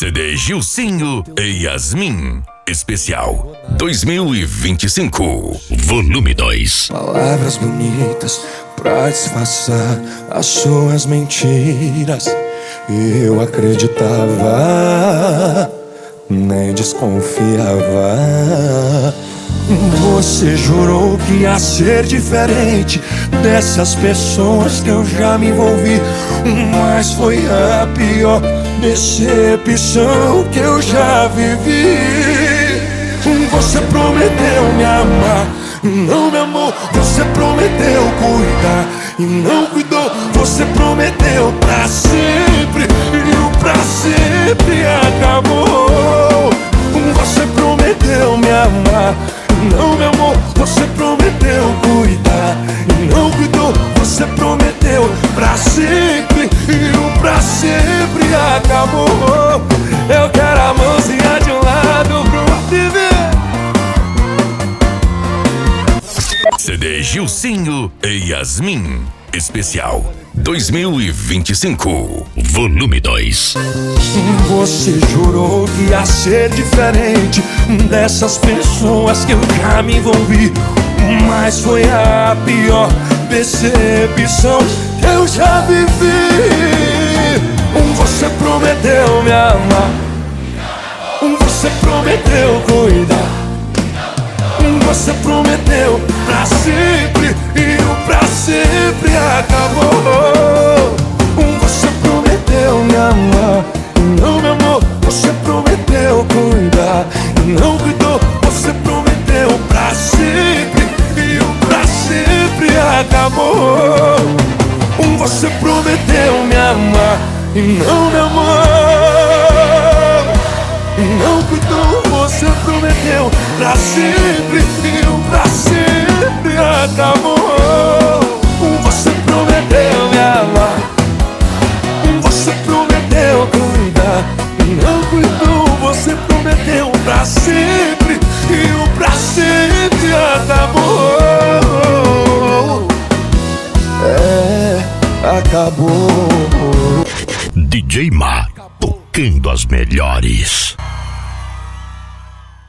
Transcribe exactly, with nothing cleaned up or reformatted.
C D Gilcinho e Yasmin Especial dois mil e vinte e cinco, volume dois. Palavras bonitas pra disfarçar as suas mentiras. Eu acreditava, nem desconfiava. Você jurou que ia ser diferente dessas pessoas que eu já me envolvi, mas foi a pior decepção que eu já vivi. Você prometeu me amar, não me amou. Você prometeu cuidar e não cuidou. Você prometeu pra sempre e o pra sempre acabou. Você prometeu me amar, não me amou. Você prometeu cuidar e não cuidou. Você prometeu pra sempre e o pra sempre acabou. Eu quero a mãozinha de um lado pro viver. C D Gilcinho e Yasmin Especial dois mil e vinte e cinco, volume dois. Você jurou que ia ser diferente dessas pessoas que eu já me envolvi, mas foi a pior decepção que eu já vivi. Você prometeu me amar, você prometeu cuidar, você prometeu pra sempre e o pra sempre acabou. Você prometeu me amar e não me amou. Você prometeu cuidar e não cuidou. Você prometeu pra sempre e o pra sempre acabou. Você prometeu me amar e não me amou, e não cuidou. Você prometeu pra sempre e o pra sempre acabou. Você prometeu me amar, você prometeu cuidar e não cuidou. Você prometeu pra sempre e o pra sempre acabou. É, acabou. D J Ma tocando as melhores.